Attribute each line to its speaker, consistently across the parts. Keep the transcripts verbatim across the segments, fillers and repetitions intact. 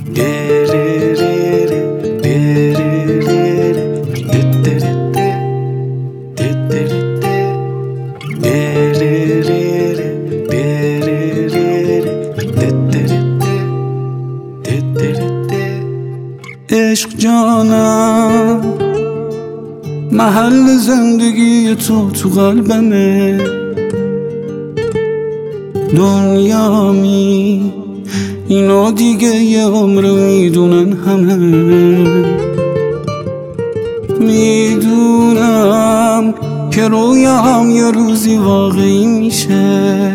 Speaker 1: عشق جانم، محل زندگی تو تو قلبمه. دنیامی اینو دیگه یه عمر میدونن همه. میدونم که رویام یه روزی واقعی میشه.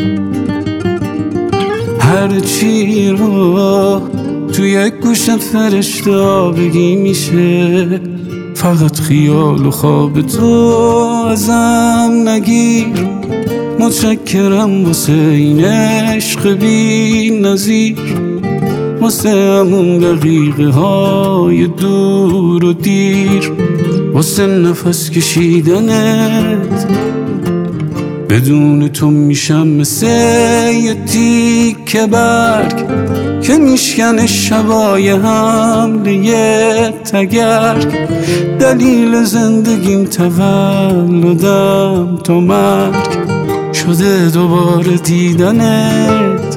Speaker 1: هرچی رو تو یک گوشت فرشته بگی میشه. فقط خیال و خواب تو ازم نگیر. متشکرم واسه این عشق بی نظیر، واسه همون دقیقه های دور و دیر، واسه نفس کشیدنت. بدون تو میشم مثل یه تیکه برگ که میشکنه شبای حمله تگرگ. دلیل زندگیم تولدم تا مرگ شده دوباره دیدنت.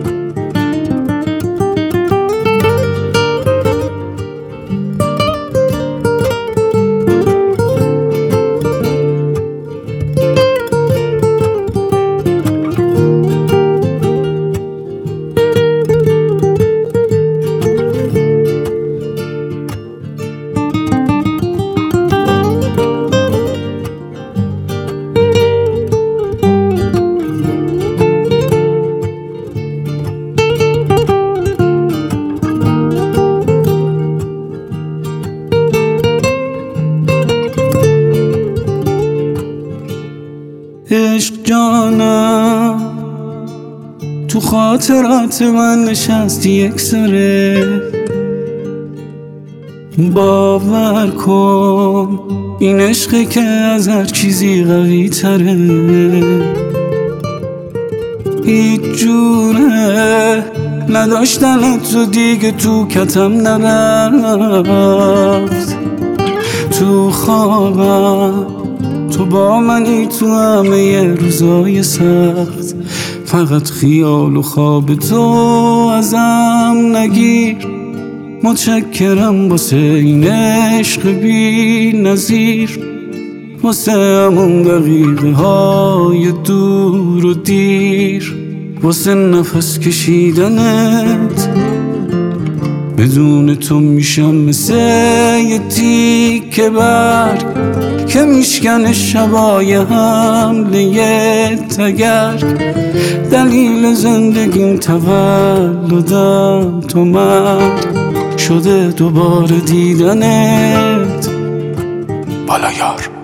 Speaker 1: عشق جانم، تو خاطرات من نشستی یک سره. باور کن این عشقی که از هر چیزی قوی تره. هیچ جوره نداشتنت تو دیگه تو کتم نرفت. تو خوابم تو با منی تو همه روزای سخت. فقط خیال و خواب تو ازم نگیر. متشکرم واسه این عشق بی نظیر، واسه همون دقیقه های دور و دیر، واسه نفس کشیدنت. بدون تو میشم مثل یه تیکه برگ که میشکنه شبای حمله تگرگ. دلیل زندگیم تولدم تا مرگ شده دوباره دیدنت.
Speaker 2: بالا یار.